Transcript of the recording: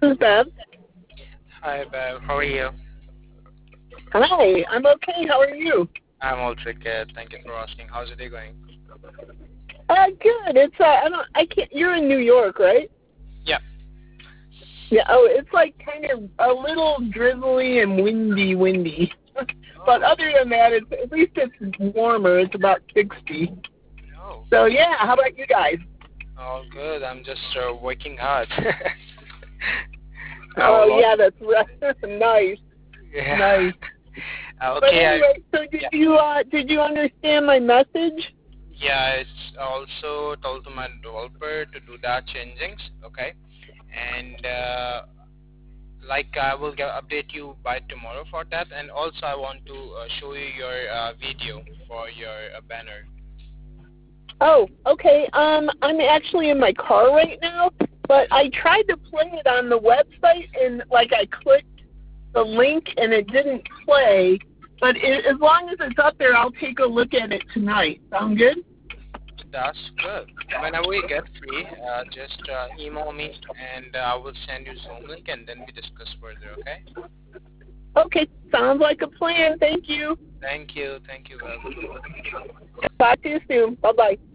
is Bev. Hi, Bev. How are you? Hi, I'm okay. How are you? I'm also good. Thank you for asking. How's your day going? Good. It's I don't I can't. You're in New York, right? Yeah. Yeah. Oh, it's like kind of a little drizzly and windy. But Oh, other than that, it's at least it's warmer. It's about 60. no. So yeah. How about you guys? All good. I'm just working hard. I have a Oh lot. yeah, that's right. Nice, Yeah. nice. But Okay. anyway, so Yeah. did you understand my message? Yeah. It's also told to my developer to do that changings. Okay. And like I will update you by tomorrow for that. And also I want to show you your video for your banner. Oh, okay. I'm actually in my car right now, but I tried to play it on the website and like I clicked the link and it didn't play. But as long as it's up there, I'll take a look at it tonight. Sound good? That's good. Whenever you get free, just email me and I will send you Zoom link and then we discuss further, okay? Okay, sounds like a plan. Thank you. Thank you. Thank you, Web. Talk to you soon. Bye bye.